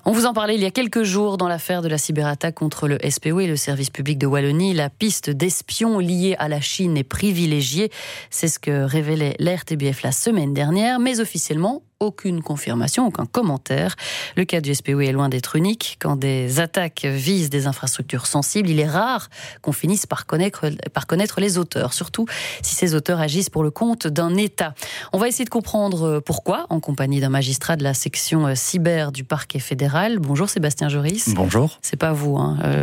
On vous en parlait il y a quelques jours dans l'affaire de la cyberattaque contre le SPO et le service public de Wallonie. La piste d'espions liés à la Chine est privilégiée. C'est ce que révélait l'RTBF la semaine dernière, mais officiellement, aucune confirmation, aucun commentaire. Le cas du SPO est loin d'être unique. Quand des attaques visent des infrastructures sensibles, il est rare qu'on finisse par connaître les auteurs, surtout si ces auteurs agissent pour le compte d'un État. On va essayer de comprendre pourquoi, en compagnie d'un magistrat de la section cyber du parquet fédéral. Bonjour Sébastien Joris. Bonjour. C'est pas vous,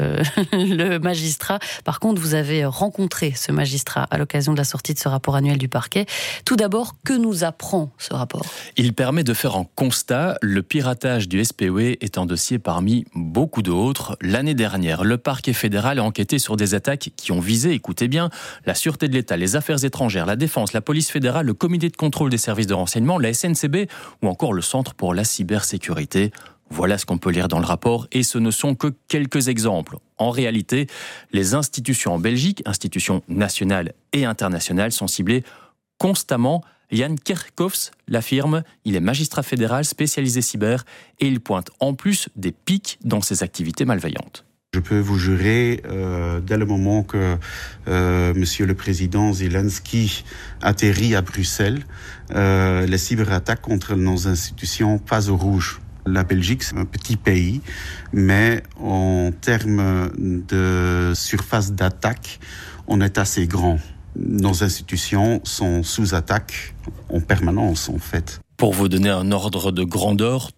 le magistrat. Par contre, vous avez rencontré ce magistrat à l'occasion de la sortie de ce rapport annuel du parquet. Tout d'abord, que nous apprend ce rapport ? Il permet de faire un constat. Le piratage du SPOE est un dossier parmi beaucoup d'autres. L'année dernière, le parquet fédéral a enquêté sur des attaques qui ont visé, écoutez bien, la sûreté de l'État, les affaires étrangères, la défense, la police fédérale, le comité de contrôle des services de renseignement, la SNCB ou encore le Centre pour la cybersécurité. Voilà ce qu'on peut lire dans le rapport, et ce ne sont que quelques exemples. En réalité, les institutions en Belgique, institutions nationales et internationales, sont ciblées constamment. Jan Kerkhoffs l'affirme, il est magistrat fédéral spécialisé cyber et il pointe en plus des pics dans ses activités malveillantes. Je peux vous jurer, dès le moment que Monsieur le Président Zelensky atterrit à Bruxelles, les cyberattaques contre nos institutions passent au rouge. La Belgique, c'est un petit pays, mais en termes de surface d'attaque, on est assez grand. Nos institutions sont sous attaque en permanence, en fait. Pour vous donner un ordre de grandeur,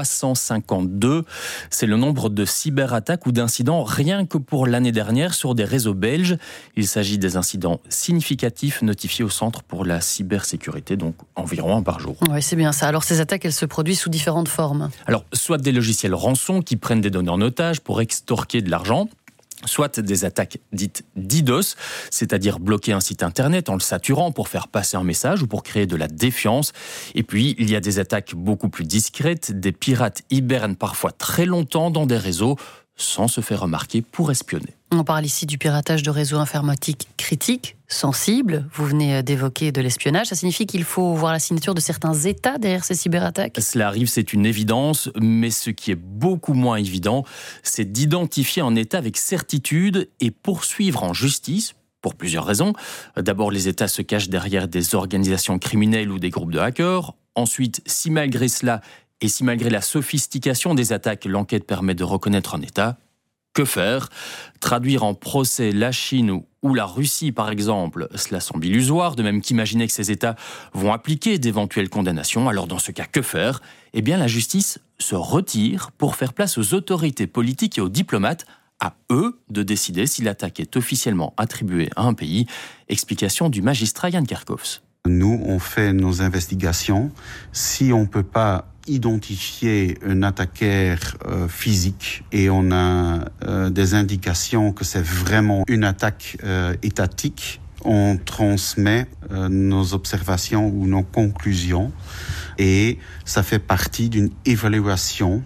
352, c'est le nombre de cyberattaques ou d'incidents rien que pour l'année dernière sur des réseaux belges. Il s'agit des incidents significatifs notifiés au Centre pour la cybersécurité, donc environ un par jour. Oui, c'est bien ça. Alors ces attaques, elles se produisent sous différentes formes. Alors, soit des logiciels rançon qui prennent des données en otage pour extorquer de l'argent, soit des attaques dites DDoS, c'est-à-dire bloquer un site internet en le saturant pour faire passer un message ou pour créer de la défiance. Et puis, il y a des attaques beaucoup plus discrètes. Des pirates hibernent parfois très longtemps dans des réseaux sans se faire remarquer pour espionner. On parle ici du piratage de réseaux informatiques critiques, sensibles. Vous venez d'évoquer de l'espionnage. Ça signifie qu'il faut voir la signature de certains États derrière ces cyberattaques ? Cela arrive, c'est une évidence, mais ce qui est beaucoup moins évident, c'est d'identifier un État avec certitude et poursuivre en justice, pour plusieurs raisons. D'abord, les États se cachent derrière des organisations criminelles ou des groupes de hackers. Ensuite, si malgré cela, et si malgré la sophistication des attaques, l'enquête permet de reconnaître un État, que faire ? Traduire en procès la Chine ou la Russie, par exemple, cela semble illusoire, de même qu'imaginer que ces États vont appliquer d'éventuelles condamnations. Alors dans ce cas, que faire ? Eh bien, la justice se retire pour faire place aux autorités politiques et aux diplomates, à eux de décider si l'attaque est officiellement attribuée à un pays. Explication du magistrat Jan Kerkhoffs. Nous, on fait nos investigations. Si on ne peut pas identifier un attaquant physique et on a des indications que c'est vraiment une attaque étatique, on transmet nos observations ou nos conclusions et ça fait partie d'une évaluation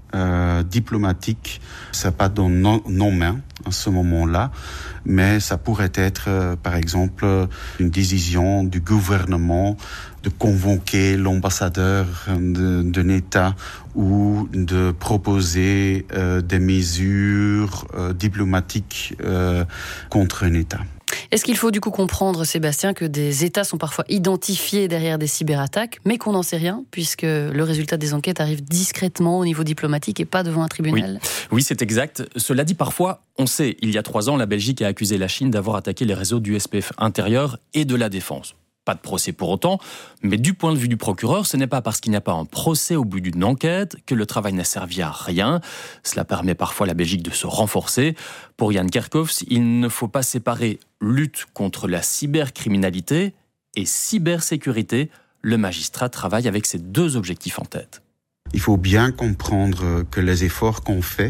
diplomatique. C'est pas dans nos mains à ce moment-là, mais ça pourrait être, par exemple, une décision du gouvernement de convoquer l'ambassadeur d'un État ou de proposer des mesures diplomatiques contre un État. Est-ce qu'il faut du coup comprendre, Sébastien, que des États sont parfois identifiés derrière des cyberattaques, mais qu'on n'en sait rien, puisque le résultat des enquêtes arrive discrètement au niveau diplomatique et pas devant un tribunal ? Oui, c'est exact. Cela dit, parfois, on sait, il y a 3 ans, la Belgique a accusé la Chine d'avoir attaqué les réseaux du SPF intérieur et de la défense. Pas de procès pour autant, mais du point de vue du procureur, ce n'est pas parce qu'il n'y a pas un procès au bout d'une enquête que le travail n'a servi à rien. Cela permet parfois à la Belgique de se renforcer. Pour Jan Kerkhoffs, il ne faut pas séparer lutte contre la cybercriminalité et cybersécurité. Le magistrat travaille avec ces 2 objectifs en tête. Il faut bien comprendre que les efforts qu'on fait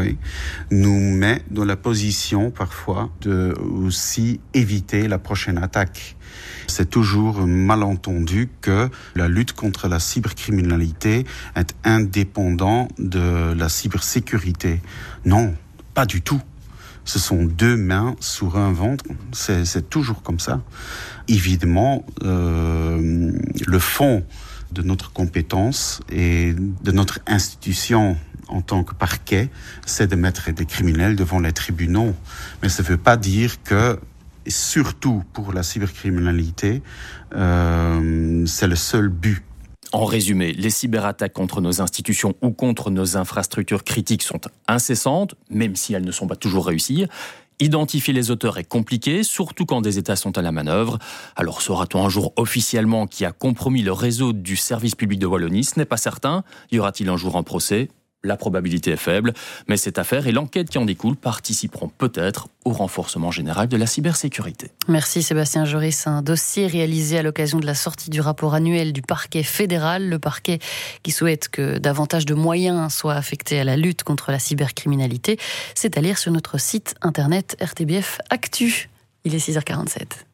nous met dans la position parfois de aussi éviter la prochaine attaque. C'est toujours mal entendu que la lutte contre la cybercriminalité est indépendante de la cybersécurité. Non, pas du tout. Ce sont 2 mains sur un ventre, c'est toujours comme ça. Évidemment, le fond de notre compétence et de notre institution en tant que parquet, c'est de mettre des criminels devant les tribunaux. Mais ça ne veut pas dire que, surtout pour la cybercriminalité, c'est le seul but. En résumé, les cyberattaques contre nos institutions ou contre nos infrastructures critiques sont incessantes, même si elles ne sont pas toujours réussies. Identifier les auteurs est compliqué, surtout quand des États sont à la manœuvre. Alors saura-t-on un jour officiellement qui a compromis le réseau du service public de Wallonie ? Ce n'est pas certain. Y aura-t-il un jour un procès ? La probabilité est faible, mais cette affaire et l'enquête qui en découle participeront peut-être au renforcement général de la cybersécurité. Merci Sébastien Joris. Un dossier réalisé à l'occasion de la sortie du rapport annuel du parquet fédéral, le parquet qui souhaite que davantage de moyens soient affectés à la lutte contre la cybercriminalité. C'est à lire sur notre site internet RTBF Actu. Il est 6h47.